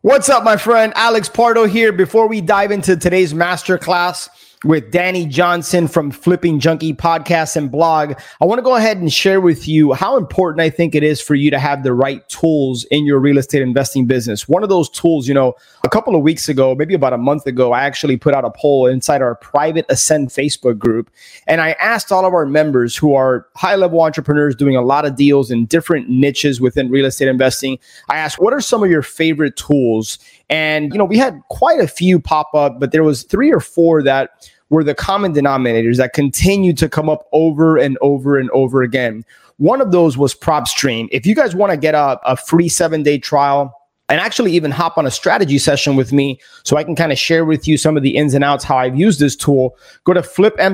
What's up, my friend? Alex Pardo here. Before we dive into today's masterclass with Danny Johnson from Flipping Junkie podcast and blog, I want to go ahead and share with you how important I think it is for you to have the right tools in your real estate investing business. One of those tools, a couple of weeks ago, maybe about a month ago, I actually put out a poll inside our private Ascend Facebook group. And I asked all of our members who are high-level entrepreneurs doing a lot of deals in different niches within real estate investing. I asked, what are some of your favorite tools? And, we had quite a few pop up, but there was 3 or 4 that were the common denominators that continue to come up over and over and over again. One of those was PropStream. If you guys want to get a free 7-day trial and actually even hop on a strategy session with me so I can kind of share with you some of the ins and outs, how I've used this tool, go to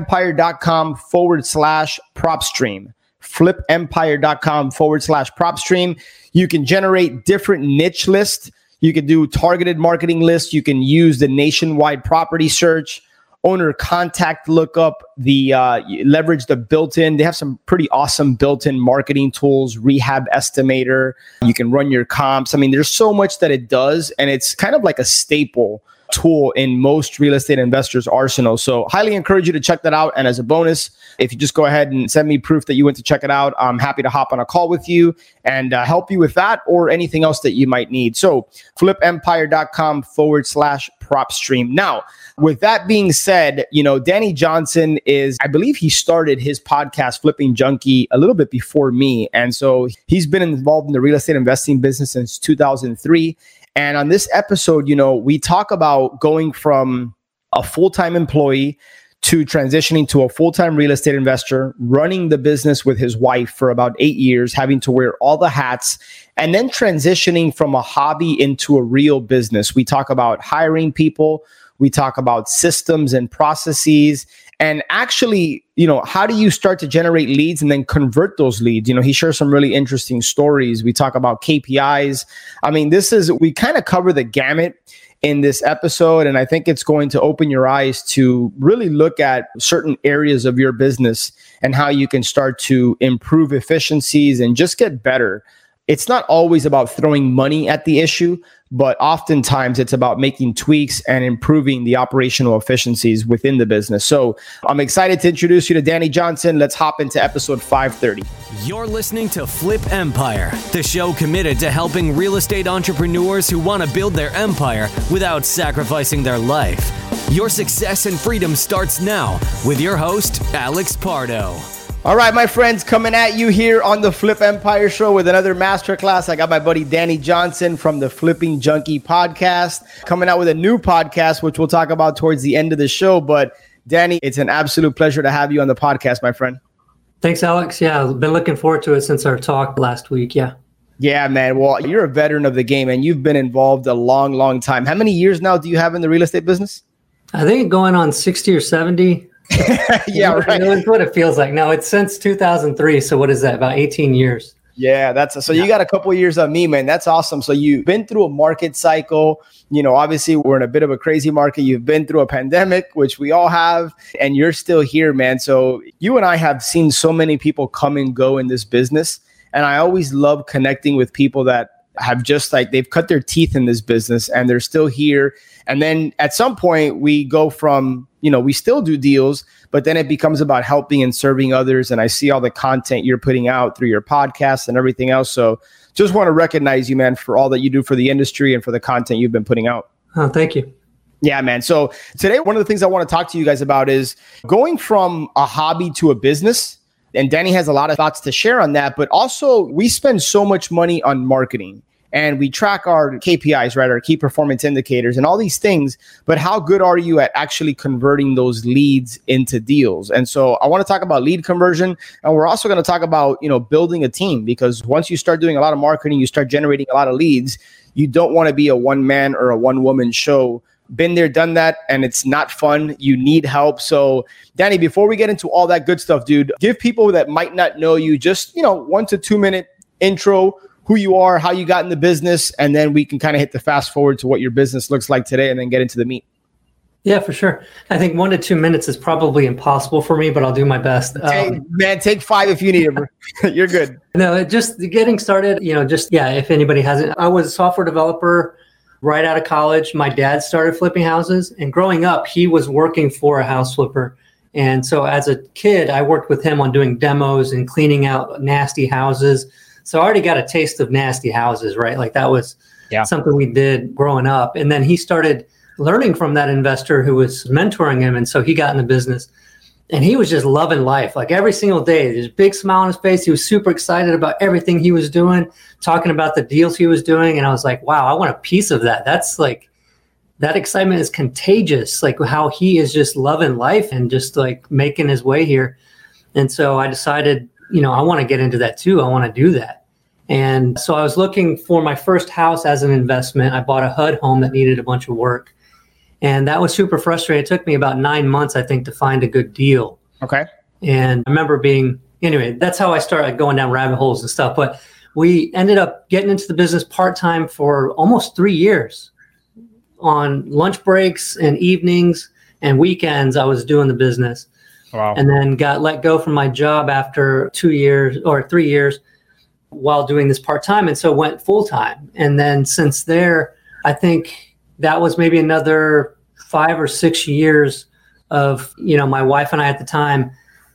flipempire.com/PropStream. flipempire.com/PropStream. You can generate different niche lists. You can do targeted marketing lists. You can use the nationwide property search, owner contact lookup, leverage the built-in. They have some pretty awesome built-in marketing tools, rehab estimator. You can run your comps. I mean, there's so much that it does, and it's kind of like a staple tool in most real estate investors' arsenal. So highly encourage you to check that out. And as a bonus, if you just go ahead and send me proof that you went to check it out, I'm happy to hop on a call with you and help you with that or anything else that you might need. So flipempire.com/PropStream. Now, with that being said, Danny Johnson I believe he started his podcast, Flipping Junkie, a little bit before me. And so he's been involved in the real estate investing business since 2003. And on this episode, we talk about going from a full-time employee to transitioning to a full-time real estate investor, running the business with his wife for about 8 years, having to wear all the hats, and then transitioning from a hobby into a real business. We talk about hiring people. We talk about systems and processes. And actually, how do you start to generate leads and then convert those leads? He shares some really interesting stories. We talk about KPIs. I mean, we kind of cover the gamut in this episode. And I think it's going to open your eyes to really look at certain areas of your business and how you can start to improve efficiencies and just get better. It's not always about throwing money at the issue, but oftentimes it's about making tweaks and improving the operational efficiencies within the business. So I'm excited to introduce you to Danny Johnson. Let's hop into episode 530. You're listening to Flip Empire, the show committed to helping real estate entrepreneurs who want to build their empire without sacrificing their life. Your success and freedom starts now with your host, Alex Pardo. All right, my friends, coming at you here on the Flip Empire Show with another masterclass. I got my buddy Danny Johnson from the Flipping Junkie podcast coming out with a new podcast, which we'll talk about towards the end of the show. But Danny, it's an absolute pleasure to have you on the podcast, my friend. Thanks, Alex. Yeah, I've been looking forward to it since our talk last week. Yeah. Yeah, man. Well, you're a veteran of the game and you've been involved a long, long time. How many years now do you have in the real estate business? I think going on 60 or 70. Yeah, right. That's what it feels like. No, it's since 2003. So what is that? About 18 years. Yeah, you got a couple of years on me, man. That's awesome. So you've been through a market cycle. Obviously we're in a bit of a crazy market. You've been through a pandemic, which we all have, and you're still here, man. So you and I have seen so many people come and go in this business. And I always love connecting with people that have just they've cut their teeth in this business and they're still here. And then at some point we go from, we still do deals, but then it becomes about helping and serving others. And I see all the content you're putting out through your podcast and everything else. So just want to recognize you, man, for all that you do for the industry and for the content you've been putting out. Oh, thank you. Yeah, man. So today, one of the things I want to talk to you guys about is going from a hobby to a business. And Danny has a lot of thoughts to share on that, but also we spend so much money on marketing and we track our KPIs, right? Our key performance indicators and all these things, but how good are you at actually converting those leads into deals? And so I want to talk about lead conversion. And we're also going to talk about, building a team, because once you start doing a lot of marketing, you start generating a lot of leads. You don't want to be a one man or a one woman show. Been there, done that, and it's not fun. You need help. So, Danny, before we get into all that good stuff, dude, give people that might not know you just, 1 to 2 minute intro, who you are, how you got in the business, and then we can kind of hit the fast forward to what your business looks like today and then get into the meat. Yeah, for sure. I think 1 to 2 minutes is probably impossible for me, but I'll do my best. Take 5 if you need it. You're good. No, just getting started, if anybody hasn't, I was a software developer Right out of college, my dad started flipping houses. And growing up, he was working for a house flipper. And so as a kid, I worked with him on doing demos and cleaning out nasty houses. So I already got a taste of nasty houses, right? Like that was something we did growing up. And then he started learning from that investor who was mentoring him. And so he got in the business. And he was just loving life. Like every single day, there's a big smile on his face. He was super excited about everything he was doing, talking about the deals he was doing. And I was like, wow, I want a piece of that. That's like, that excitement is contagious. Like how he is just loving life and just like making his way here. And so I decided, I want to get into that too. I want to do that. And so I was looking for my first house as an investment. I bought a HUD home that needed a bunch of work. And that was super frustrating. It took me about 9 months, I think, to find a good deal. Okay. And I remember anyway, that's how I started going down rabbit holes and stuff. But we ended up getting into the business part-time for almost 3 years. On lunch breaks and evenings and weekends, I was doing the business. Wow. And then got let go from my job after 2 years or 3 years while doing this part-time. And so went full-time. And then since there, I think that was maybe another 5 or 6 years of, my wife and I at the time,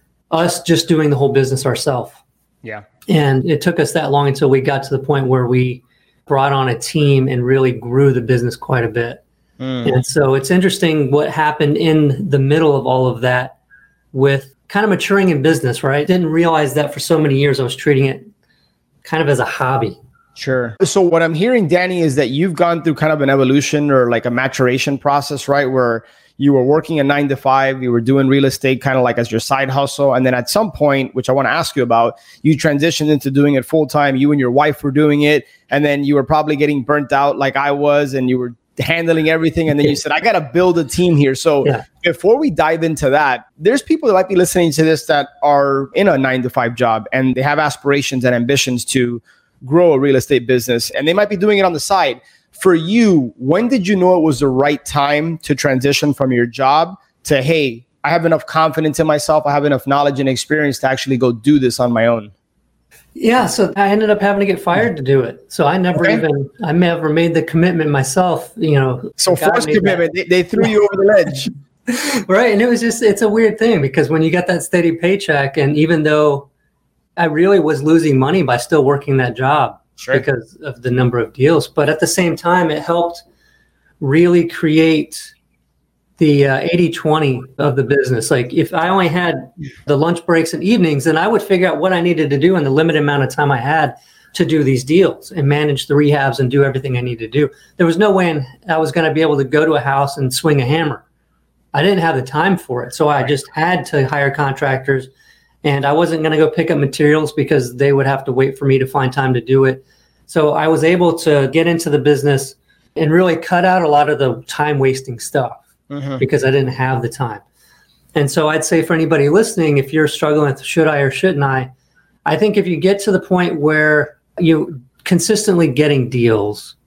us just doing the whole business ourselves. Yeah. And it took us that long until we got to the point where we brought on a team and really grew the business quite a bit. And so it's interesting what happened in the middle of all of that with kind of maturing in business, right? Didn't realize that for so many years I was treating it kind of as a hobby. Sure. So what I'm hearing, Danny, is that you've gone through kind of an evolution or like a maturation process, right? Where you were working a 9 to 5, you were doing real estate kind of like as your side hustle. And then at some point, which I want to ask you about, you transitioned into doing it full time. You and your wife were doing it. And then you were probably getting burnt out like I was, and you were handling everything. And then you said, I got to build a team here. So before we dive into that, there's people that might be listening to this that are in a 9 to 5 job and they have aspirations and ambitions to grow a real estate business, and they might be doing it on the side. For you, when did you know it was the right time to transition from your job to, hey, I have enough confidence in myself, I have enough knowledge and experience to actually go do this on my own? Yeah, so I ended up having to get fired to do it. So I never made the commitment myself, So forced commitment, they threw you over the ledge. Right, and it's a weird thing because when you get that steady paycheck, and even though I really was losing money by still working that job because of the number of deals. But at the same time, it helped really create the 80-20 of the business. Like if I only had the lunch breaks and evenings, then I would figure out what I needed to do in the limited amount of time I had to do these deals and manage the rehabs and do everything I needed to do. There was no way I was going to be able to go to a house and swing a hammer. I didn't have the time for it. So I just had to hire contractors. And I wasn't going to go pick up materials because they would have to wait for me to find time to do it. So I was able to get into the business and really cut out a lot of the time wasting stuff because I didn't have the time. And so I'd say for anybody listening, if you're struggling with should I or shouldn't I think if you get to the point where you consistently getting deals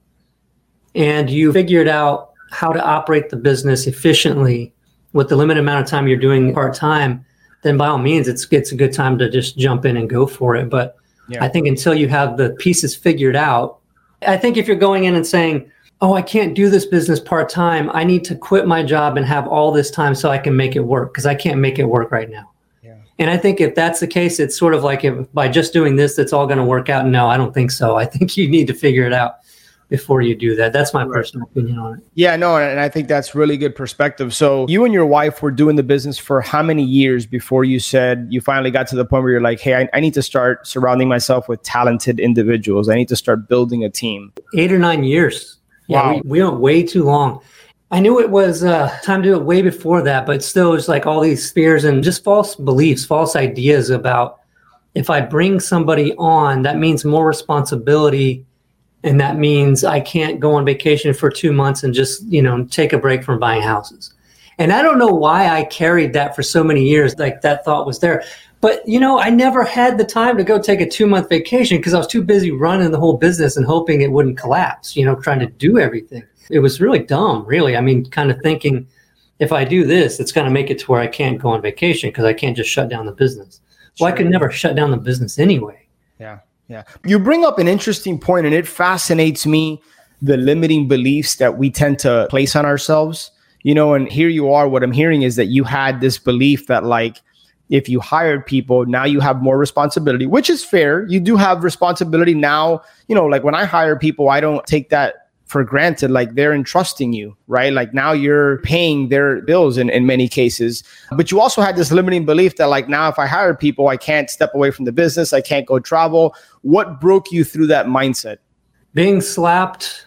and you figured out how to operate the business efficiently with the limited amount of time you're doing part-time, then by all means, it's a good time to just jump in and go for it. But I think until you have the pieces figured out, I think if you're going in and saying, oh, I can't do this business part-time, I need to quit my job and have all this time so I can make it work because I can't make it work right now. Yeah. And I think if that's the case, it's sort of like if by just doing this, it's all going to work out. No, I don't think so. I think you need to figure it out before you do that. That's my personal opinion on it. Yeah, no, and I think that's really good perspective. So you and your wife were doing the business for how many years before you said you finally got to the point where you're like, hey, I need to start surrounding myself with talented individuals. I need to start building a team. 8 or 9 years. Wow. Yeah, we went way too long. I knew it was time to do it way before that, but still it's like all these fears and just false beliefs, false ideas about if I bring somebody on, that means more responsibility. And that means I can't go on vacation for 2 months and just, take a break from buying houses. And I don't know why I carried that for so many years. Like that thought was there. But, I never had the time to go take a 2-month vacation because I was too busy running the whole business and hoping it wouldn't collapse, trying to do everything. It was really dumb, really. I mean, kind of thinking if I do this, it's going to make it to where I can't go on vacation because I can't just shut down the business. Well, I could never shut down the business anyway. Yeah. Yeah. You bring up an interesting point, and it fascinates me the limiting beliefs that we tend to place on ourselves, you know, and here you are. What I'm hearing is that you had this belief that like, if you hired people, now you have more responsibility, which is fair. You do have responsibility now. You know, like when I hire people, I don't take that for granted. Like they're entrusting you, right? Like now you're paying their bills in many cases. But you also had this limiting belief that like, now if I hire people, I can't step away from the business. I can't go travel. What broke you through that mindset? Being slapped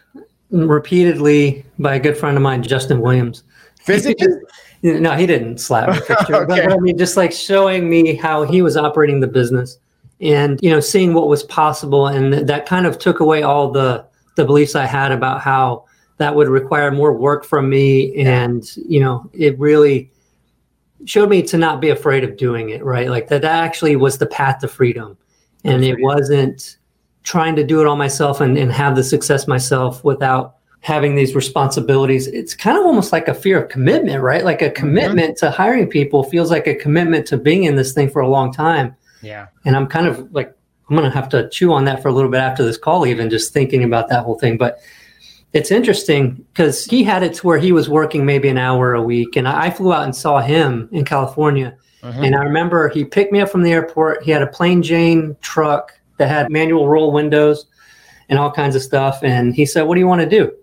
repeatedly by a good friend of mine, Justin Williams. Physically? No, he didn't slap me for sure. Okay. But I mean, just like showing me how he was operating the business and, you know, seeing what was possible. And that kind of took away all the beliefs I had about how that would require more work from me. And, you know, it really showed me to not be afraid of doing it, right? Like that actually was the path to freedom. And it wasn't trying to do it all myself and have the success myself without having these responsibilities. It's kind of almost like a fear of commitment, right? Like a commitment to hiring people feels like a commitment to being in this thing for a long time. Yeah. And I'm kind of like, I'm going to have to chew on that for a little bit after this call, even just thinking about that whole thing. But it's interesting because he had it to where he was working maybe an hour a week. And I flew out and saw him in California. And I remember he picked me up from the airport. He had a plain Jane truck that had manual roll windows and all kinds of stuff. And he said, "What do you want to do?"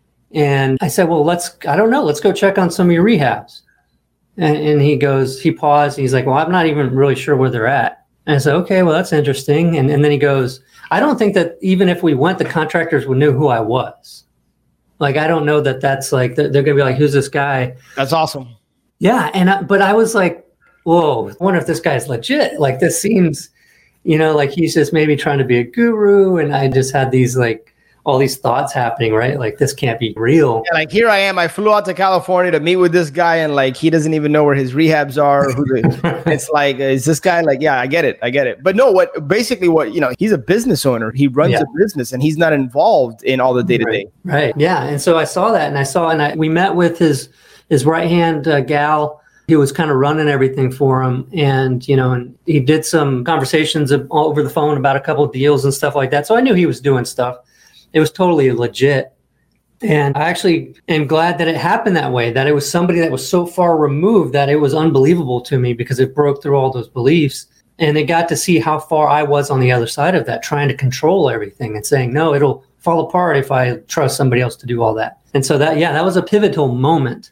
And I said, "Well, I don't know. Let's go check on some of your rehabs." And he paused. And he's like, "Well, I'm not even really sure where they're at." And I said, "Okay, well, that's interesting." And then he goes, "I don't think that even if we went, the contractors would know who I was. Like, I don't know that that's like, they're going to be like, who's this guy?" That's awesome. Yeah. But I was like, whoa, I wonder if this guy's legit. Like, this seems, you know, like he's just maybe trying to be a guru. And I just had these like, all these thoughts happening, right? Like, this can't be real. Yeah, like here I am. I flew out to California to meet with this guy, and like he doesn't even know where his rehabs are. It's like, is this guy like? Yeah, I get it. But no, what you know, he's a business owner. He runs a business, and he's not involved in all the day to day. Right. Yeah. And so I saw that, and we met with his right hand gal. He was kind of running everything for him, and you know, and he did some conversations over the phone about a couple of deals and stuff like that. So I knew he was doing stuff. It was totally legit. And I actually am glad that it happened that way, that it was somebody that was so far removed that it was unbelievable to me because it broke through all those beliefs. And they got to see how far I was on the other side of that, trying to control everything and saying, no, it'll fall apart if I trust somebody else to do all that. And so that was a pivotal moment.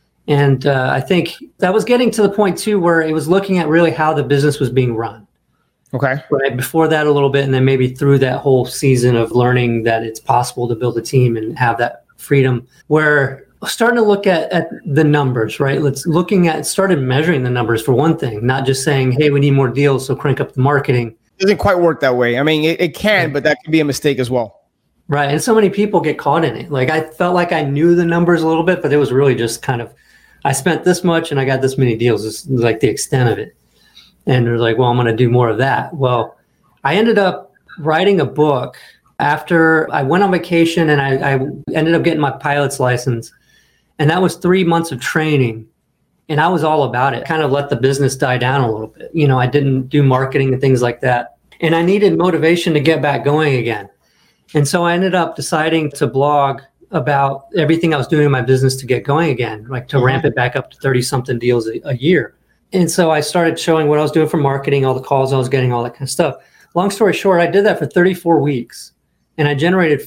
And I think that was getting to the point too, where it was looking at really how the business was being run. Okay. Right before that a little bit, and then maybe through that whole season of learning that it's possible to build a team and have that freedom, where starting to look at the numbers, right? Started measuring the numbers for one thing, not just saying, hey, we need more deals, so crank up the marketing. It doesn't quite work that way. I mean, it can, but that can be a mistake as well. Right. And so many people get caught in it. Like I felt like I knew the numbers a little bit, but it was really just kind of, I spent this much and I got this many deals. It's like the extent of it. And they're like, well, I'm going to do more of that. Well, I ended up writing a book after I went on vacation, and I ended up getting my pilot's license. And that was 3 months of training. And I was all about it. Kind of let the business die down a little bit. You know, I didn't do marketing and things like that. And I needed motivation to get back going again. And so I ended up deciding to blog about everything I was doing in my business to get going again, like to ramp it back up to 30-something deals a year. And so I started showing what I was doing for marketing, all the calls I was getting, all that kind of stuff. Long story short, I did that for 34 weeks, and I generated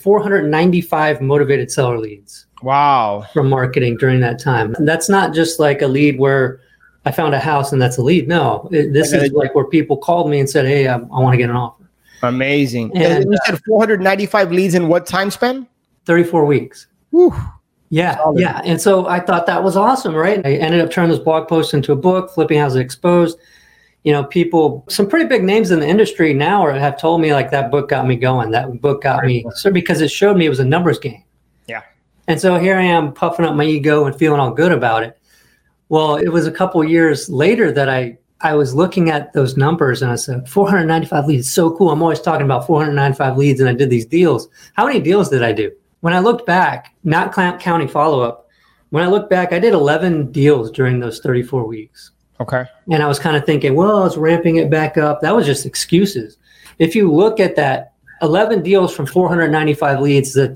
495 motivated seller leads. Wow. From marketing during that time. And that's not just like a lead where I found a house and that's a lead. No, this is like where people called me and said, hey, I want to get an offer. Amazing. And you said 495 leads in what time span? 34 weeks. Whew. Yeah. Solid. Yeah. And so I thought that was awesome, right? I ended up turning this blog post into a book, Flipping Houses Exposed. You know, people, some pretty big names in the industry now have told me like that book got me going. That book got me, so because it showed me it was a numbers game. Yeah. And so here I am puffing up my ego and feeling all good about it. Well, it was a couple of years later that I was looking at those numbers and I said, 495 leads, so cool. I'm always talking about 495 leads and I did these deals. How many deals did I do? When I looked back, not counting follow-up, when I look back, I did 11 deals during those 34 weeks. Okay. And I was kind of thinking, well, I was ramping it back up. That was just excuses. If you look at that 11 deals from 495 leads is a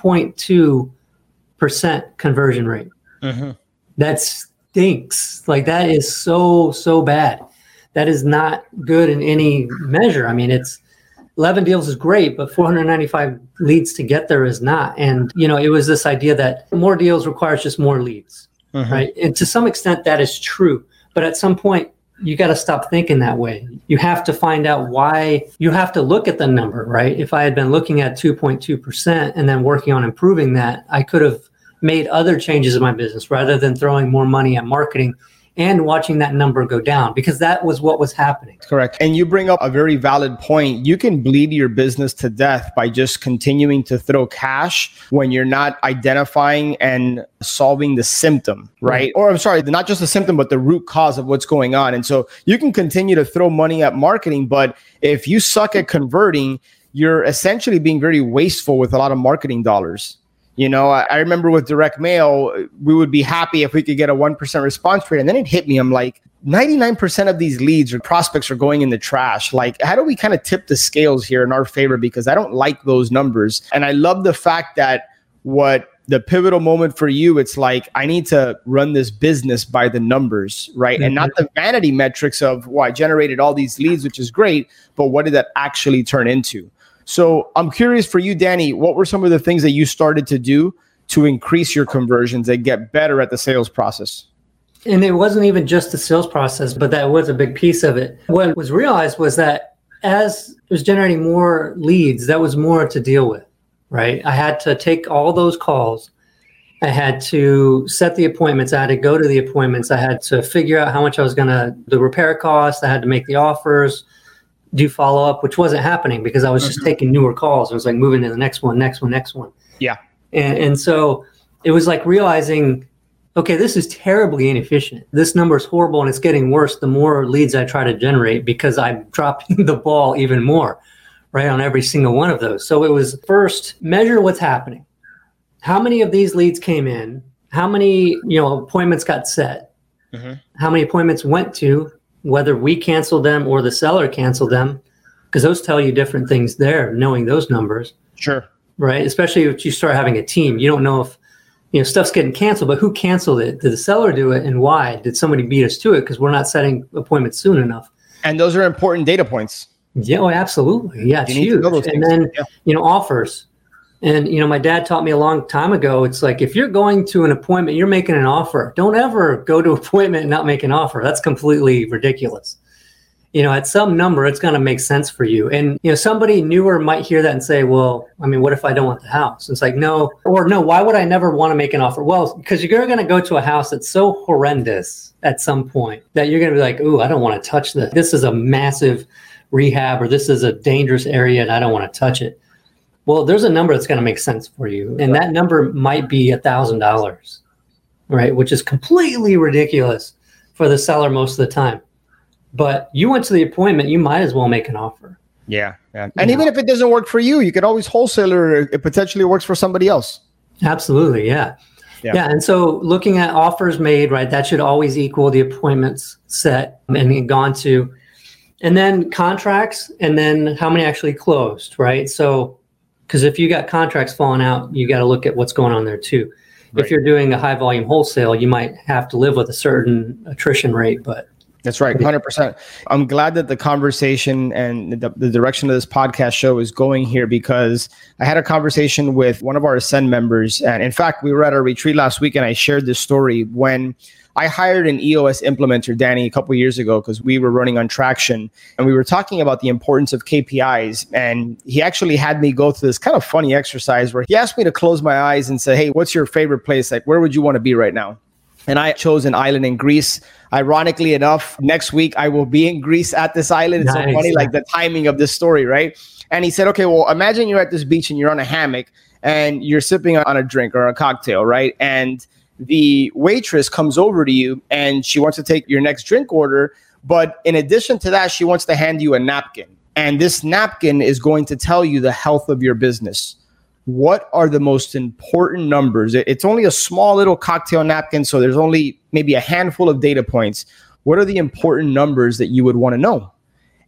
2.2% conversion rate. Mm-hmm. That stinks. Like, that is so bad. That is not good in any measure. I mean, it's 11 deals is great, but 495 leads to get there is not. And, it was this idea that more deals requires just more leads, right? And to some extent that is true. But at some point, you got to stop thinking that way. You have to find out why. You have to look at the number, right? If I had been looking at 2.2% and then working on improving that, I could have made other changes in my business rather than throwing more money at marketing and watching that number go down, because that was what was happening. Correct. And you bring up a very valid point. You can bleed your business to death by just continuing to throw cash when you're not identifying and solving the symptom, right? Or I'm sorry, not just the symptom, but the root cause of what's going on. And so you can continue to throw money at marketing, but if you suck at converting, you're essentially being very wasteful with a lot of marketing dollars. I remember with direct mail, we would be happy if we could get a 1% response rate. And then it hit me. I'm like, 99% of these leads or prospects are going in the trash. Like, how do we kind of tip the scales here in our favor? Because I don't like those numbers. And I love the fact that what the pivotal moment for you, it's like, I need to run this business by the numbers, right? Mm-hmm. And not the vanity metrics of, I generated all these leads, which is great, but what did that actually turn into? So I'm curious for you, Danny, what were some of the things that you started to do to increase your conversions and get better at the sales process? And it wasn't even just the sales process, but that was a big piece of it. What was realized was that as it was generating more leads, that was more to deal with, right? I had to take all those calls. I had to set the appointments. I had to go to the appointments. I had to figure out how much I was the repair cost. I had to make the offers, do follow up, which wasn't happening because I was just taking newer calls. It was like moving to the next one. Yeah. And so it was like realizing, okay, this is terribly inefficient. This number is horrible and it's getting worse the more leads I try to generate because I'm dropping the ball even more, right, on every single one of those. So it was first measure what's happening. How many of these leads came in? How many, appointments got set? Mm-hmm. How many appointments went to? Whether we canceled them or the seller canceled them, because those tell you different things there, knowing those numbers. Sure. Right. Especially if you start having a team, you don't know if, stuff's getting canceled, but who canceled it? Did the seller do it? And why? Did somebody beat us to it? Because we're not setting appointments soon enough. And those are important data points. Yeah, absolutely. Yeah, it's huge. And then, offers. And, my dad taught me a long time ago, it's like, if you're going to an appointment, you're making an offer. Don't ever go to an appointment and not make an offer. That's completely ridiculous. At some number, it's going to make sense for you. And, somebody newer might hear that and say, well, what if I don't want the house? It's like, no, why would I never want to make an offer? Well, because you're going to go to a house that's so horrendous at some point that you're going to be like, ooh, I don't want to touch this. This is a massive rehab, or this is a dangerous area and I don't want to touch it. Well, there's a number that's going to make sense for you. And that number might be $1,000, right? Which is completely ridiculous for the seller most of the time. But you went to the appointment, you might as well make an offer. Yeah. And even if it doesn't work for you, you could always wholesale it. It potentially works for somebody else. Absolutely. Yeah. And so looking at offers made, right, that should always equal the appointments set and gone to. And then contracts, and then how many actually closed, right? So, because if you got contracts falling out, you got to look at what's going on there too. Right. If you're doing a high volume wholesale, you might have to live with a certain attrition rate, but that's right, 100%. I'm glad that the conversation and the direction of this podcast show is going here, because I had a conversation with one of our Ascend members. And in fact, we were at our retreat last week and I shared this story when I hired an EOS implementer, Danny, a couple of years ago, because we were running on Traction and we were talking about the importance of KPIs. And he actually had me go through this kind of funny exercise where he asked me to close my eyes and say, hey, what's your favorite place? Like, where would you want to be right now? And I chose an island in Greece. Ironically enough, next week I will be in Greece at this island. It's nice. So funny, like the timing of this story, right? And he said, okay, well, imagine you're at this beach and you're on a hammock and you're sipping on a drink or a cocktail, right? And the waitress comes over to you and she wants to take your next drink order. But in addition to that, she wants to hand you a napkin. And this napkin is going to tell you the health of your business. What are the most important numbers? It's only a small little cocktail napkin, so there's only maybe a handful of data points. What are the important numbers that you would want to know?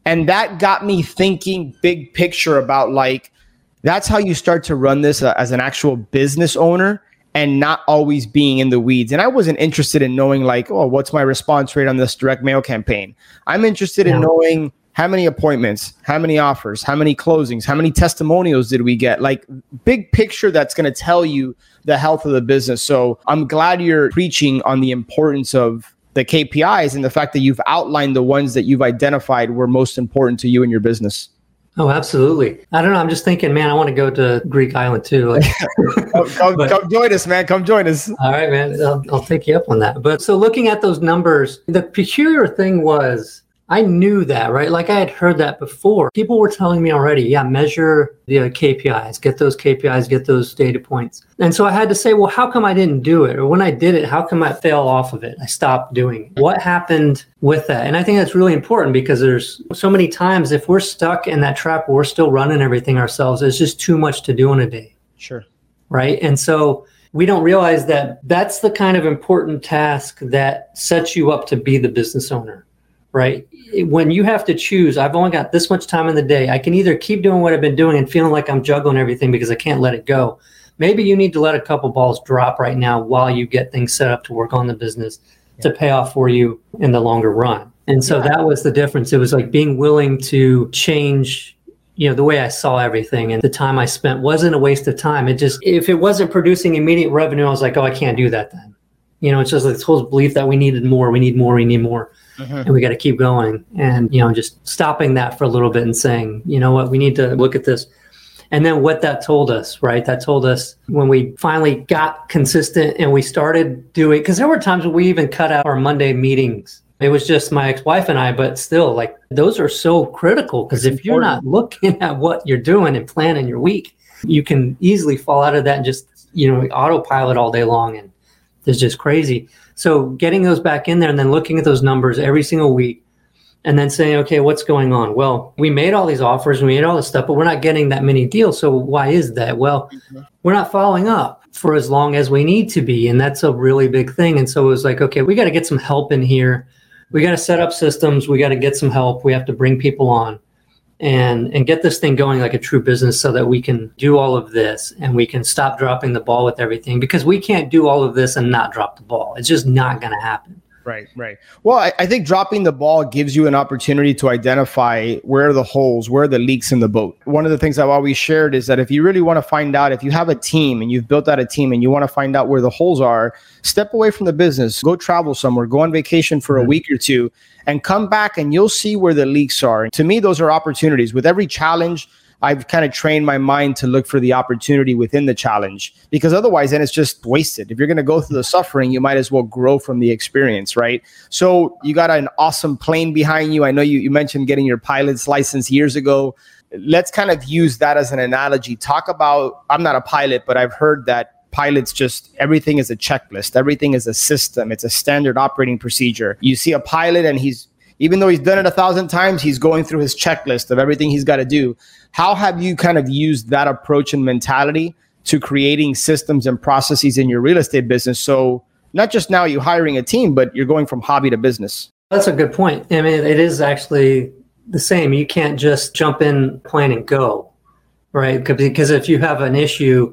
And that got me thinking big picture about like, that's how you start to run this as an actual business owner and not always being in the weeds. And I wasn't interested in knowing like, oh, what's my response rate on this direct mail campaign? I'm interested in knowing how many appointments, how many offers, how many closings, how many testimonials did we get? Like big picture that's going to tell you the health of the business. So I'm glad you're preaching on the importance of the KPIs and the fact that you've outlined the ones that you've identified were most important to you and your business. Oh, absolutely. I don't know. I'm just thinking, man, I want to go to Greek Island too. Like, come join us, man. Come join us. All right, man. I'll take you up on that. But so looking at those numbers, the peculiar thing was I knew that, right? Like I had heard that before. People were telling me already, yeah, measure the KPIs, get those KPIs, get those data points. And so I had to say, well, how come I didn't do it? Or when I did it, how come I fell off of it? I stopped doing it. What happened with that? And I think that's really important because there's so many times if we're stuck in that trap where we're still running everything ourselves, it's just too much to do in a day. Sure. Right. And so we don't realize that that's the kind of important task that sets you up to be the business owner. Right. When you have to choose, I've only got this much time in the day. I can either keep doing what I've been doing and feeling like I'm juggling everything because I can't let it go. Maybe you need to let a couple balls drop right now while you get things set up to work on the business to pay off for you in the longer run. And so that was the difference. It was like being willing to change, the way I saw everything, and the time I spent wasn't a waste of time. It just, if it wasn't producing immediate revenue, I was like, oh, I can't do that then. It's just like this whole belief that we need more. And we got to keep going and, just stopping that for a little bit and saying, you know what, we need to look at this. And then what that told us, right? That told us when we finally got consistent and we started doing, because there were times when we even cut out our Monday meetings. It was just my ex-wife and I, but still like those are so critical because if you're not looking at what you're doing and planning your week, you can easily fall out of that and just, autopilot all day long. And it's just crazy. So getting those back in there and then looking at those numbers every single week and then saying, okay, what's going on? Well, we made all these offers, we made all this stuff, but we're not getting that many deals. So why is that? Well, we're not following up for as long as we need to be. And that's a really big thing. And so it was like, okay, we got to get some help in here. We got to set up systems. We got to get some help. We have to bring people on and get this thing going like a true business so that we can do all of this and we can stop dropping the ball with everything because we can't do all of this and not drop the ball. It's just not going to happen. Right. Well, I think dropping the ball gives you an opportunity to identify where are the holes, where are the leaks in the boat. One of the things I've always shared is that if you really want to find out, if you have a team and you've built out a team and you want to find out where the holes are, step away from the business, go travel somewhere, go on vacation for a week or two and come back and you'll see where the leaks are. And to me, those are opportunities. With every challenge, I've kind of trained my mind to look for the opportunity within the challenge because otherwise then it's just wasted. If you're going to go through the suffering, you might as well grow from the experience, right? So you got an awesome plane behind you. I know you mentioned getting your pilot's license years ago. Let's kind of use that as an analogy. Talk about, I'm not a pilot, but I've heard that pilots just, everything is a checklist. Everything is a system. It's a standard operating procedure. You see a pilot and even though he's done it 1,000 times, he's going through his checklist of everything he's got to do. How have you kind of used that approach and mentality to creating systems and processes in your real estate business? So not just now you're hiring a team, but you're going from hobby to business. That's a good point. I mean, it is actually the same. You can't just jump in, plan and go, right? Because if you have an issue,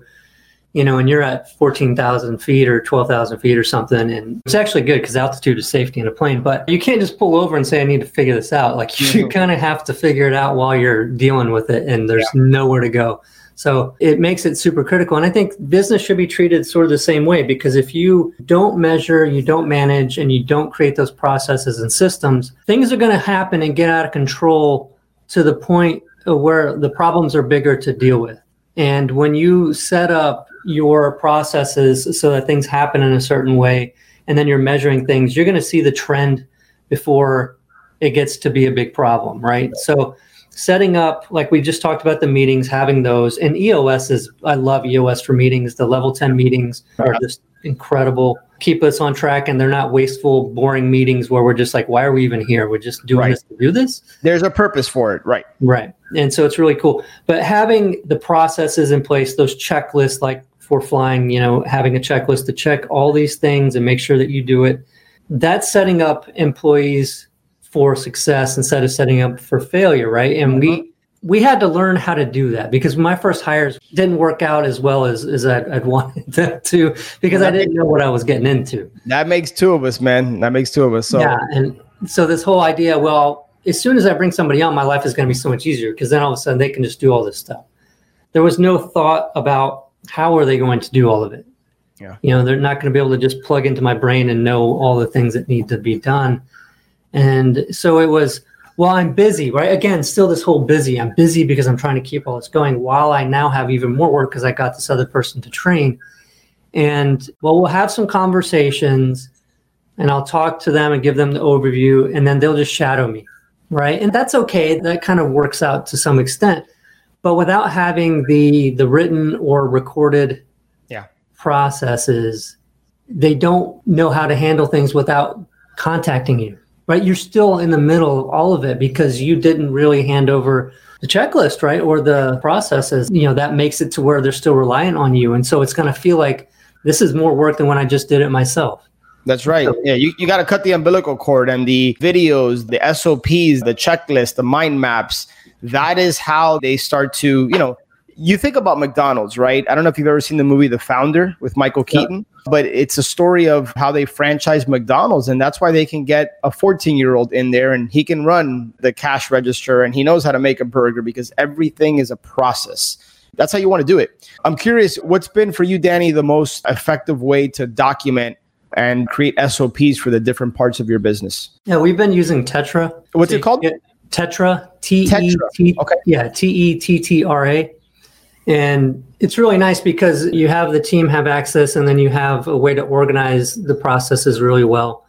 and you're at 14,000 feet or 12,000 feet or something, and it's actually good because altitude is safety in a plane, but you can't just pull over and say, I need to figure this out. Like you kind of have to figure it out while you're dealing with it and there's nowhere to go. So it makes it super critical. And I think business should be treated sort of the same way because if you don't measure, you don't manage, and you don't create those processes and systems, things are going to happen and get out of control to the point where the problems are bigger to deal with. And when you set up your processes so that things happen in a certain way, and then you're measuring things, you're going to see the trend before it gets to be a big problem, right? So setting up, like we just talked about the meetings, having those, and EOS I love EOS for meetings. The level 10 meetings are just incredible. Keep us on track, and they're not wasteful, boring meetings where we're just like, why are we even here? We're just doing this to do this. There's a purpose for it, right? Right. And so it's really cool. But having the processes in place, those checklists, like for flying, having a checklist to check all these things and make sure that you do it, that's setting up employees for success instead of setting up for failure, right? And we had to learn how to do that, because my first hires didn't work out as well as I'd wanted them to, because I didn't know what I was getting into. That makes two of us, man. That makes two of us. So yeah, and so this whole idea, well, as soon as I bring somebody on, my life is going to be so much easier, because then all of a sudden they can just do all this stuff. There was no thought about how are they going to do all of it. Yeah. You know, they're not going to be able to just plug into my brain and know all the things that need to be done. And so it was, well, I'm busy, right? Again, still this whole busy. I'm busy because I'm trying to keep all this going, while I now have even more work because I got this other person to train. And well, we'll have some conversations and I'll talk to them and give them the overview, and then they'll just shadow me, right? And that's okay. That kind of works out to some extent. But without having the written or recorded processes, they don't know how to handle things without contacting you, right? You're still in the middle of all of it because you didn't really hand over the checklist, right? Or the processes, you know, that makes it to where they're still reliant on you. And so it's going to feel like this is more work than when I just did it myself. That's right. Yeah, you got to cut the umbilical cord, and the videos, the SOPs, the checklist, the mind maps. That is how they start to, you know, you think about McDonald's, right? I don't know if you've ever seen the movie The Founder with Michael Keaton, but it's a story of how they franchise McDonald's, and that's why they can get a 14-year-old in there and he can run the cash register and he knows how to make a burger, because everything is a process. That's how you want to do it. I'm curious, what's been for you, Danny, the most effective way to document and create SOPs for the different parts of your business? Yeah, we've been using Tetra. What's it called? Tetra. Tetra. Okay. Yeah, TETTRA. And it's really nice because you have the team have access, and then you have a way to organize the processes really well,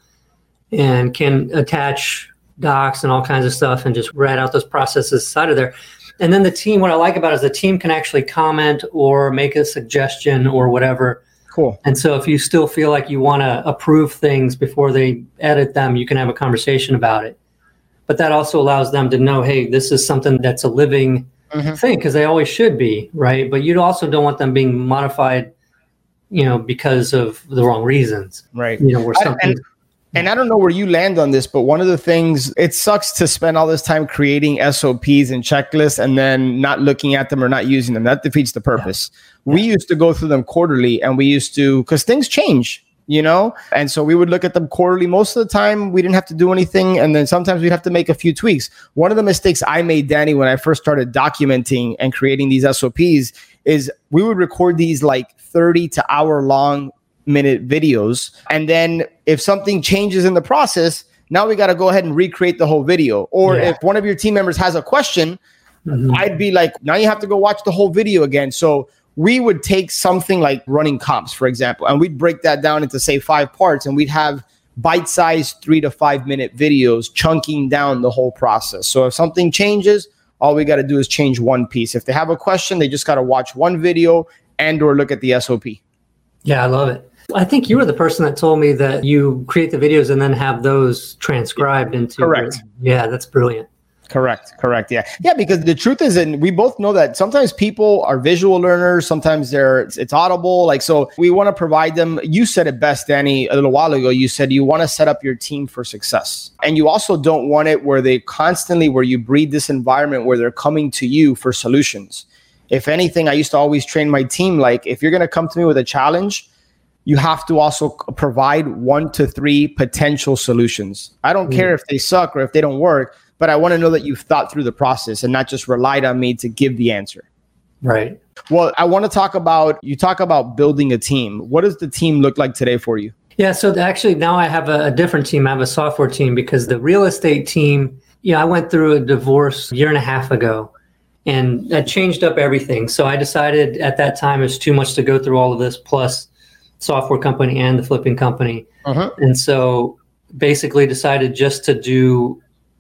and can attach docs and all kinds of stuff and just write out those processes inside of there. And then the team, what I like about it is the team can actually comment or make a suggestion or whatever. Cool. And so if you still feel like you want to approve things before they edit them, you can have a conversation about it. But that also allows them to know, hey, this is something that's a living thing, because they always should be, right? But you also don't want them being modified, you know, because of the wrong reasons, right? You know, where something. And I don't know where you land on this, but one of the things, it sucks to spend all this time creating SOPs and checklists and then not looking at them or not using them. That defeats the purpose. Yeah. We used to go through them quarterly, and we used to, because things change, you know? And so we would look at them quarterly. Most of the time, we didn't have to do anything. And then sometimes we'd have to make a few tweaks. One of the mistakes I made, Danny, when I first started documenting and creating these SOPs is we would record these like 30 to hour-long minute videos. And then if something changes in the process, now we got to go ahead and recreate the whole video. Or if one of your team members has a question, I'd be like, now you have to go watch the whole video again. So we would take something like running comps, for example, and we'd break that down into, say, 5 parts, and we'd have bite-sized 3 to 5 minute videos chunking down the whole process. So if something changes, all we got to do is change one piece. If they have a question, they just got to watch one video and or look at the SOP. Yeah, I love it. I think you were the person that told me that you create the videos and then have those transcribed into. Correct. Yeah, that's brilliant. Correct. Yeah, because the truth is, and we both know that sometimes people are visual learners, sometimes it's audible. Like, so we want to provide them. You said it best, Danny, a little while ago. You said you want to set up your team for success. And you also don't want it where where you breed this environment where they're coming to you for solutions. If anything, I used to always train my team, like, if you're going to come to me with a challenge, you have to also provide 1 to 3 potential solutions. I don't care if they suck or if they don't work, but I want to know that you've thought through the process and not just relied on me to give the answer. Right. Well, I want to talk about building a team. What does the team look like today for you? Yeah, so actually now I have a different team. I have a software team, because the real estate team, I went through a divorce 1.5 years ago, and that changed up everything. So I decided at that time it's too much to go through all of this, plus software company and the flipping company. And so basically decided just to do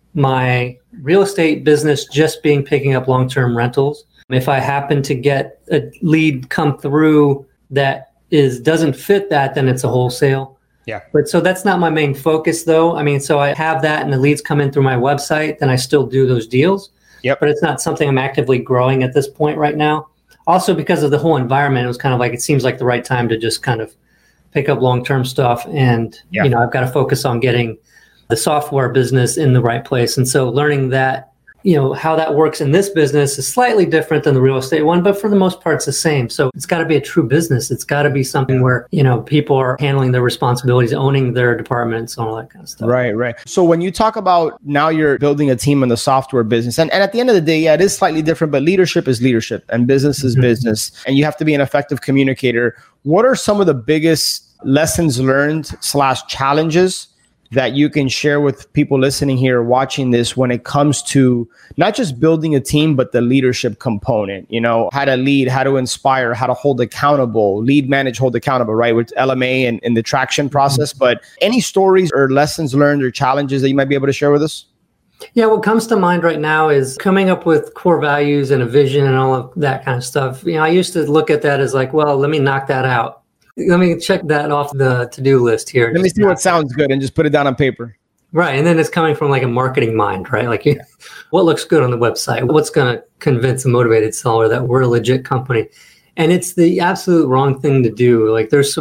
my real estate business, just picking up long-term rentals. If I happen to get a lead come through that doesn't fit that, then it's a wholesale. Yeah. But so that's not my main focus, though. I mean, so I have that, and the leads come in through my website, then I still do those deals. Yep. But it's not something I'm actively growing at this point right now. Also, because of the whole environment, it was kind of like, it seems like the right time to just kind of pick up long-term stuff. And, I've got to focus on getting the software business in the right place. And so learning that, how that works in this business is slightly different than the real estate one, but for the most part, it's the same. So it's got to be a true business. It's got to be something where, people are handling their responsibilities, owning their departments, and all that kind of stuff. Right. So when you talk about now you're building a team in the software business, and at the end of the day, yeah, it is slightly different, but leadership is leadership and business is business. And you have to be an effective communicator. What are some of the biggest lessons learned / challenges that you can share with people listening here, watching this, when it comes to not just building a team, but the leadership component, how to lead, how to inspire, how to hold accountable, lead, manage, hold accountable, right? With LMA and the traction process. But any stories or lessons learned or challenges that you might be able to share with us? Yeah, what comes to mind right now is coming up with core values and a vision and all of that kind of stuff. I used to look at that as like, well, let me knock that out. Let me check that off the to-do list here. Let me see what sounds good and just put it down on paper. Right. And then it's coming from like a marketing mind, right? Like what looks good on the website? What's going to convince a motivated seller that we're a legit company? And it's the absolute wrong thing to do. Like there's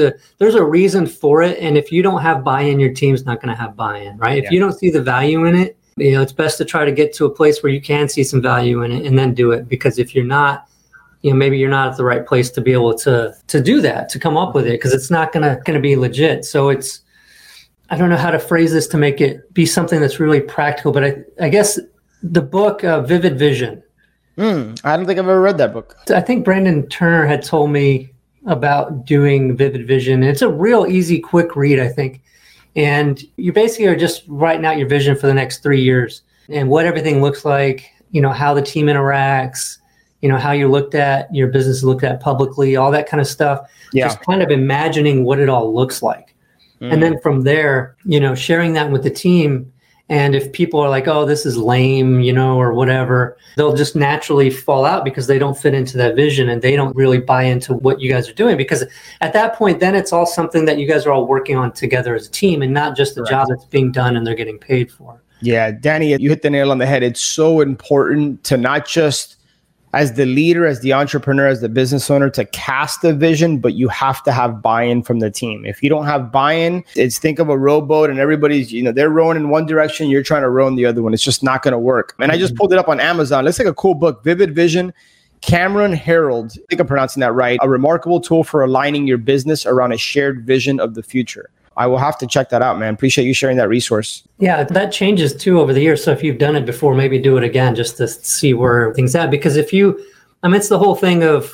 a reason for it. And if you don't have buy-in, your team's not going to have buy-in, right? If you don't see the value in it, it's best to try to get to a place where you can see some value in it and then do it. Because if you're not, maybe you're not at the right place to be able to do that, to come up with it, because it's not gonna be legit. So I don't know how to phrase this to make it be something that's really practical, but I guess the book Vivid Vision. I don't think I've ever read that book. I think Brandon Turner had told me about doing Vivid Vision. It's a real easy, quick read, I think. And you basically are just writing out your vision for the next 3 years and what everything looks like, how the team interacts, how you looked at your business, looked at publicly, all that kind of stuff. Yeah. Just kind of imagining what it all looks like. And then from there, sharing that with the team. And if people are like, oh, this is lame, or whatever, they'll just naturally fall out because they don't fit into that vision and they don't really buy into what you guys are doing. Because at that point, then it's all something that you guys are all working on together as a team and not just a job that's being done and they're getting paid for. Yeah, Danny, you hit the nail on the head. It's so important to not just as the leader, as the entrepreneur, as the business owner, to cast a vision, but you have to have buy-in from the team. If you don't have buy-in, think of a rowboat and everybody's, they're rowing in one direction, you're trying to row in the other one. It's just not going to work. And I just pulled it up on Amazon. Looks like a cool book, Vivid Vision, Cameron Herold. I think I'm pronouncing that right. A remarkable tool for aligning your business around a shared vision of the future. I will have to check that out, man. Appreciate you sharing that resource. Yeah, that changes too over the years. So if you've done it before, maybe do it again just to see where things at. Because it's the whole thing of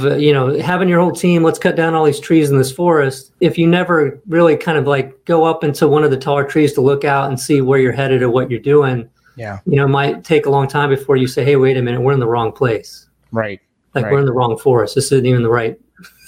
having your whole team, let's cut down all these trees in this forest. If you never really kind of like go up into one of the taller trees to look out and see where you're headed or what you're doing, it might take a long time before you say, hey, wait a minute, we're in the wrong place. Right. We're in the wrong forest. This isn't even the right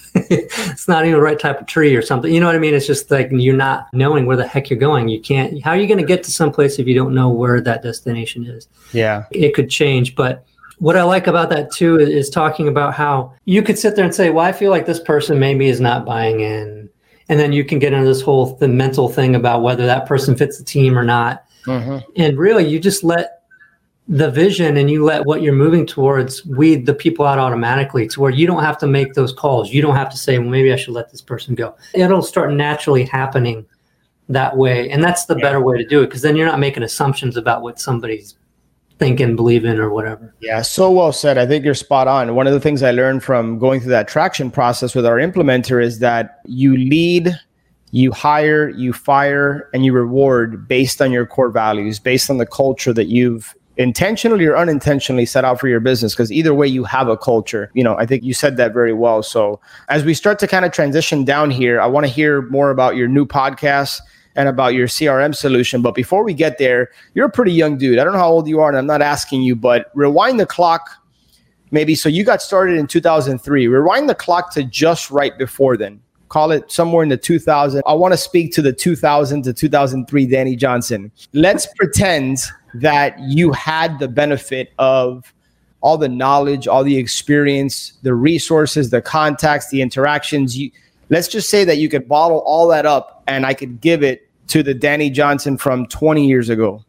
it's not even the right type of tree or something. You know what I mean? It's just like you're not knowing where the heck you're going. How are you going to get to someplace if you don't know where that destination is? Yeah. It could change. But what I like about that too is talking about how you could sit there and say, well, I feel like this person maybe is not buying in. And then you can get into this whole mental thing about whether that person fits the team or not. Mm-hmm. And really, you just let the vision and you let what you're moving towards weed the people out automatically to where you don't have to make those calls. You don't have to say, well, maybe I should let this person go. It'll start naturally happening that way. And that's the better way to do it, because then you're not making assumptions about what somebody's thinking, believing, or whatever. Yeah, so well said. I think you're spot on. One of the things I learned from going through that traction process with our implementer is that you lead, you hire, you fire, and you reward based on your core values, based on the culture that you've intentionally or unintentionally set out for your business, because either way you have a culture. I think you said that very well. So as we start to kind of transition down here, I want to hear more about your new podcast and about your CRM solution. But before we get there, you're a pretty young dude. I don't know how old you are, and I'm not asking you, but rewind the clock maybe. So you got started in 2003. Rewind the clock to just right before then. Call it somewhere in the 2000. I want to speak to the 2000 to 2003 Danny Johnson. Let's pretend that you had the benefit of all the knowledge, all the experience, the resources, the contacts, the interactions. Let's just say that you could bottle all that up and I could give it to the Danny Johnson from 20 years ago.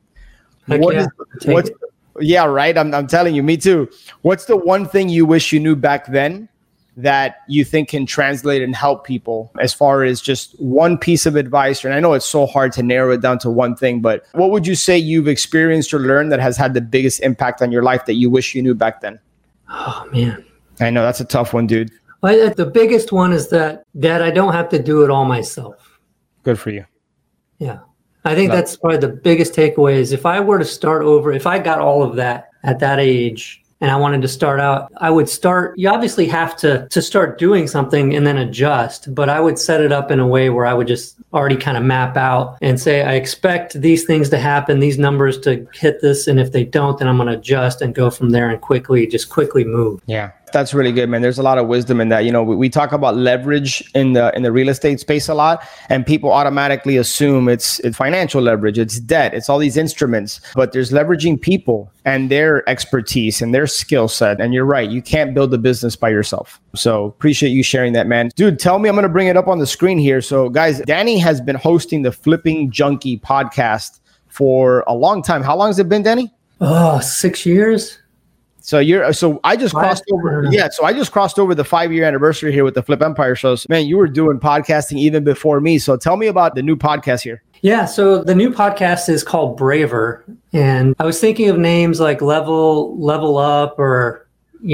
Yeah, right. I'm telling you, me too. What's the one thing you wish you knew back then that you think can translate and help people as far as just one piece of advice? And I know it's so hard to narrow it down to one thing, but what would you say you've experienced or learned that has had the biggest impact on your life that you wish you knew back then? Oh, man. I know that's a tough one, dude. Well, the biggest one is that I don't have to do it all myself. Good for you. Yeah. I think that's probably the biggest takeaway is if I were to start over, if I got all of that at that age and I wanted to start out, I would start, you obviously have to start doing something and then adjust, but I would set it up in a way where I would just already kind of map out and say, I expect these things to happen, these numbers to hit this. And if they don't, then I'm going to adjust and go from there and quickly move. Yeah. That's really good, man. There's a lot of wisdom in that. You know, we talk about leverage in the real estate space a lot, and people automatically assume it's financial leverage, it's debt, it's all these instruments. But there's leveraging people and their expertise and their skill set. And you're right, you can't build a business by yourself. So appreciate you sharing that, man. Dude, tell me, I'm going to bring it up on the screen here. So guys, Danny has been hosting the Flipping Junkie podcast for a long time. How long has it been, Danny? 6 years. So I just crossed over. Yeah. So I just crossed over the 5-year anniversary here with the Flip Empire shows. Man, you were doing podcasting even before me. So tell me about the new podcast here. Yeah. So the new podcast is called Braver. And I was thinking of names like Level Up or,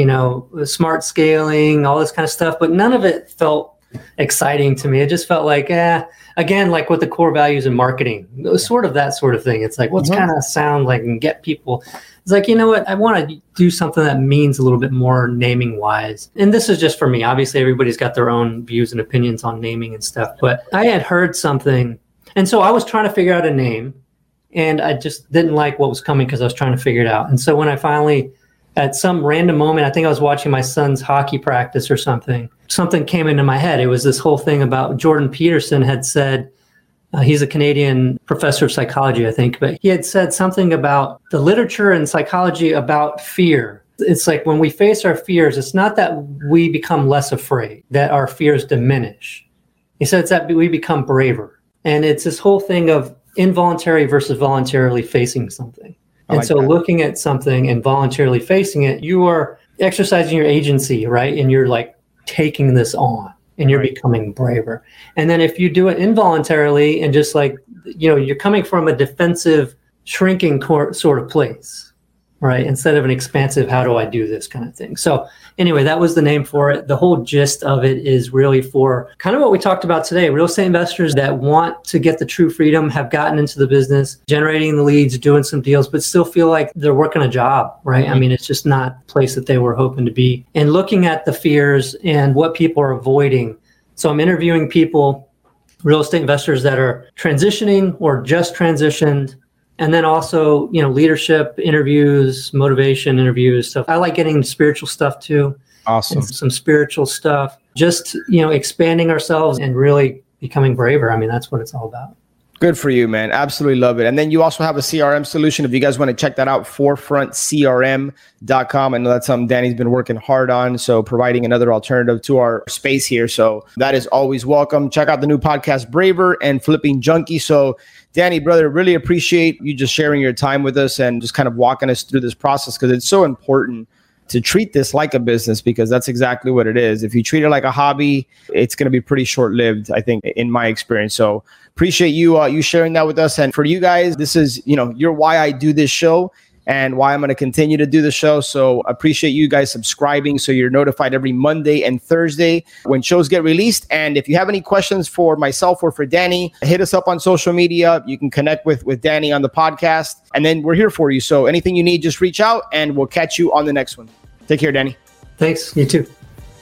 Smart Scaling, all this kind of stuff, but none of it felt exciting to me. It just felt like, again, like with the core values in marketing, it was sort of that sort of thing. It's like, what's kind of sound like and get people. It's like, you know what? I want to do something that means a little bit more naming wise. And this is just for me. Obviously, everybody's got their own views and opinions on naming and stuff. But I had heard something. And so I was trying to figure out a name. And I just didn't like what was coming because I was trying to figure it out. And so when I finally, at some random moment, I think I was watching my son's hockey practice or something came into my head. It was this whole thing about Jordan Peterson had said, he's a Canadian professor of psychology, I think, but he had said something about the literature and psychology about fear. It's like when we face our fears, it's not that we become less afraid, that our fears diminish. He said it's that we become braver. And it's this whole thing of involuntary versus voluntarily facing something. And so looking at something and voluntarily facing it, you are exercising your agency, right? And you're like taking this on. And you're becoming braver. And then if you do it involuntarily and just like, you're coming from a defensive, shrinking sort of place, right? Instead of an expansive, how do I do this kind of thing. So anyway, that was the name for it. The whole gist of it is really for kind of what we talked about today. Real estate investors that want to get the true freedom, have gotten into the business, generating the leads, doing some deals, but still feel like they're working a job, right? I mean, it's just not the place that they were hoping to be. And looking at the fears and what people are avoiding. So I'm interviewing people, real estate investors that are transitioning or just transitioned. And then also, leadership interviews, motivation interviews, stuff. I like getting into spiritual stuff too. Awesome. Some spiritual stuff. Just, expanding ourselves and really becoming braver. I mean, that's what it's all about. Good for you, man. Absolutely love it. And then you also have a CRM solution. If you guys want to check that out, forefrontcrm.com. I know that's something Danny's been working hard on. So providing another alternative to our space here. So that is always welcome. Check out the new podcast, Braver and Flipping Junkie. So Danny, brother, really appreciate you just sharing your time with us and just kind of walking us through this process because it's so important to treat this like a business because that's exactly what it is. If you treat it like a hobby, it's going to be pretty short-lived, I think, in my experience. So appreciate you sharing that with us. And for you guys, this is, you're why I do this show and why I'm going to continue to do the show. So appreciate you guys subscribing so you're notified every Monday and Thursday when shows get released. And if you have any questions for myself or for Danny, hit us up on social media. You can connect with Danny on the podcast and then we're here for you. So anything you need, just reach out and we'll catch you on the next one. Take care, Danny. Thanks. You too.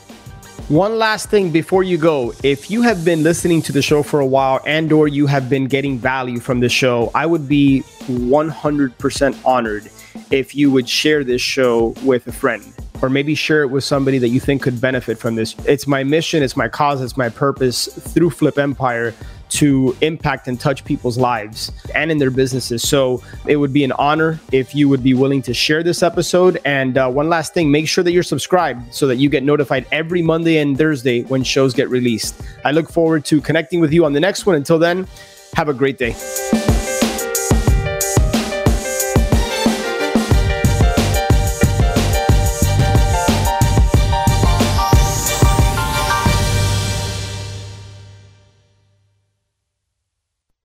One last thing before you go. If you have been listening to the show for a while and or you have been getting value from the show, I would be 100% honored if you would share this show with a friend or maybe share it with somebody that you think could benefit from this. It's my mission, it's my cause, it's my purpose through Flip Empire to impact and touch people's lives and in their businesses. So it would be an honor if you would be willing to share this episode. And one last thing, make sure that you're subscribed so that you get notified every Monday and Thursday when shows get released. I look forward to connecting with you on the next one. Until then, have a great day.